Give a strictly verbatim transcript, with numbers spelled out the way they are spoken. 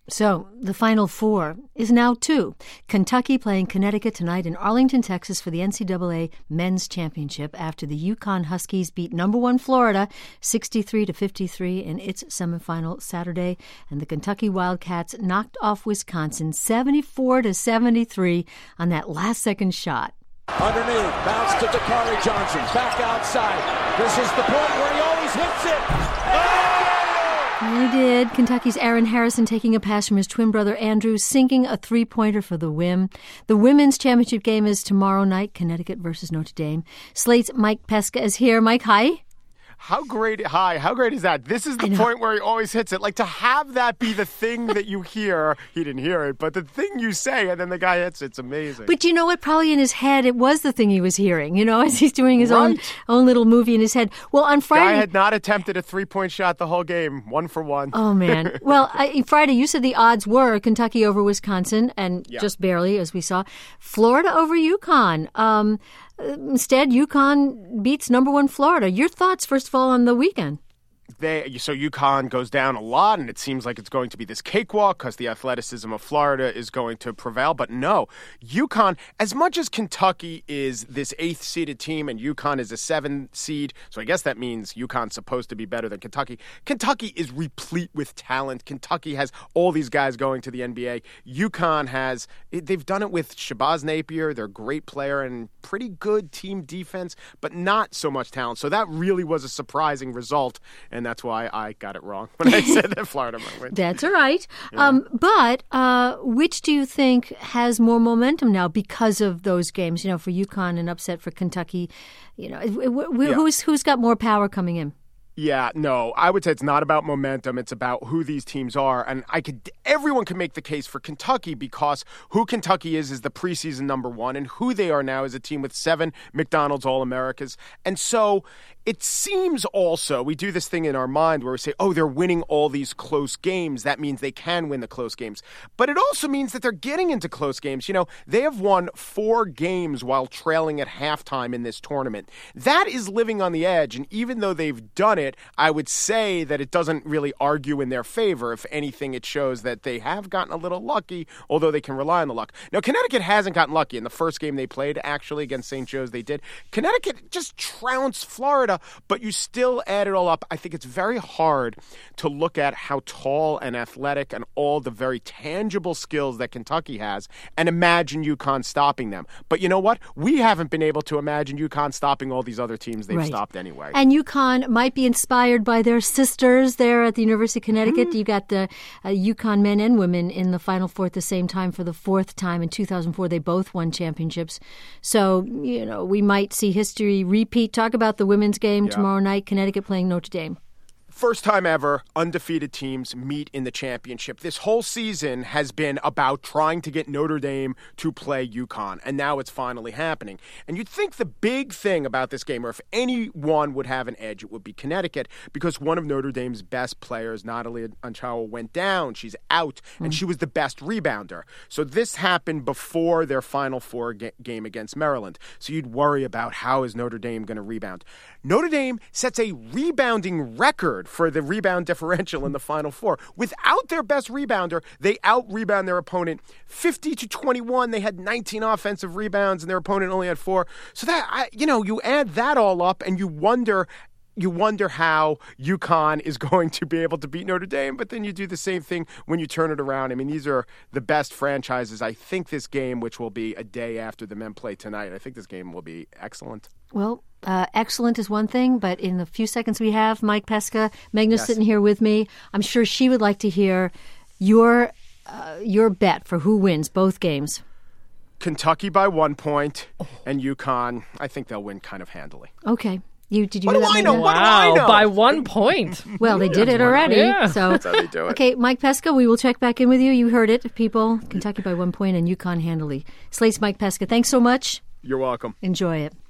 So the Final Four is now two. Kentucky playing Connecticut tonight in Arlington, Texas for the N C double A Men's Championship after the UConn Huskies beat number one Florida sixty-three to fifty-three in its semifinal Saturday. And the Kentucky Wildcats knocked off Wisconsin seventy-four to seventy-three on that last-second shot. Underneath, bounce to Dakari Johnson, back outside. This is the point where he always hits it. Oh! He did. Kentucky's Aaron Harrison taking a pass from his twin brother Andrew, sinking a three-pointer for the win. The women's championship game is tomorrow night, Connecticut versus Notre Dame. Slate's Mike Pesca is here. Mike, hi. How great, hi, how great is that? This is the point where he always hits it. Like, to have that be the thing that you hear, he didn't hear it, but the thing you say, and then the guy hits it, it's amazing. But you know what? Probably in his head, it was the thing he was hearing, you know, as he's doing his right. own own little movie in his head. Well, on Friday... Guy had not attempted a three-point shot the whole game, one for one. Oh, man. Well, I, Friday, you said the odds were Kentucky over Wisconsin, and yeah. just barely, as we saw. Florida over UConn. Um... Instead, UConn beats number one Florida. Your thoughts, first of all, on the weekend? They, so UConn goes down a lot, and it seems like it's going to be this cakewalk because the athleticism of Florida is going to prevail. But no, UConn, as much as Kentucky is this eighth-seeded team and UConn is a seventh seed, so I guess that means UConn's supposed to be better than Kentucky. Kentucky is replete with talent. Kentucky has all these guys going to the N B A. UConn has, they've done it with Shabazz Napier. They're a great player and pretty good team defense, but not so much talent. So that really was a surprising result. And that's why I got it wrong when I said that Florida might win. That's all right. Yeah. Um, but uh, which do you think has more momentum now because of those games? You know, for UConn, an upset for Kentucky. You know, wh- who's who's got more power coming in? Yeah, no, I would say it's not about momentum. It's about who these teams are. And I could, everyone can make the case for Kentucky because who Kentucky is is the preseason number one, and who they are now is a team with seven McDonald's All-Americas. And so it seems also, we do this thing in our mind where we say, oh, they're winning all these close games. That means they can win the close games. But it also means that they're getting into close games. You know, they have won four games while trailing at halftime in this tournament. That is living on the edge. And even though they've done it, I would say that it doesn't really argue in their favor. If anything, it shows that they have gotten a little lucky, although they can rely on the luck. Now, Connecticut hasn't gotten lucky. In the first game they played, actually, against Saint Joe's, they did. Connecticut just trounced Florida, but you still add it all up. I think it's very hard to look at how tall and athletic and all the very tangible skills that Kentucky has and imagine UConn stopping them. But you know what? We haven't been able to imagine UConn stopping all these other teams they've right. stopped anyway. And UConn might be inspired by their sisters there at the University of Connecticut. Mm-hmm. You got the uh, UConn men and women in the Final Four at the same time for the fourth time. In two thousand four, they both won championships. So, you know, we might see history repeat. Talk about the women's game yeah. tomorrow night, Connecticut playing Notre Dame. First time ever, undefeated teams meet in the championship. This whole season has been about trying to get Notre Dame to play UConn, and now it's finally happening. And you'd think the big thing about this game, or if anyone would have an edge, it would be Connecticut, because one of Notre Dame's best players, Natalie Anchawa, went down. She's out, and mm-hmm. she was the best rebounder. So this happened before their Final Four ga- game against Maryland. So you'd worry about how is Notre Dame going to rebound. Notre Dame sets a rebounding record for the rebound differential in the Final Four. Without their best rebounder, they out-rebound their opponent fifty to twenty-one. They had nineteen offensive rebounds, and their opponent only had four. So that, I, you know, you add that all up, and you wonder... You wonder how UConn is going to be able to beat Notre Dame, but then you do the same thing when you turn it around. I mean, these are the best franchises. I think this game, which will be a day after the men play tonight, I think this game will be excellent. Well, uh, excellent is one thing, but in the few seconds we have, Mike Pesca, Megna's yes. sitting here with me. I'm sure she would like to hear your uh, your bet for who wins both games. Kentucky by one point, and UConn, I think they'll win kind of handily. Okay. You, did you what hear do that? I know? Wow, what do I know? By one point. Well, they did it already. Yeah. So that's how they do it. Okay, Mike Pesca, we will check back in with you. You heard it, people. Kentucky by one point and UConn handily. Slate's Mike Pesca. Thanks so much. You're welcome. Enjoy it.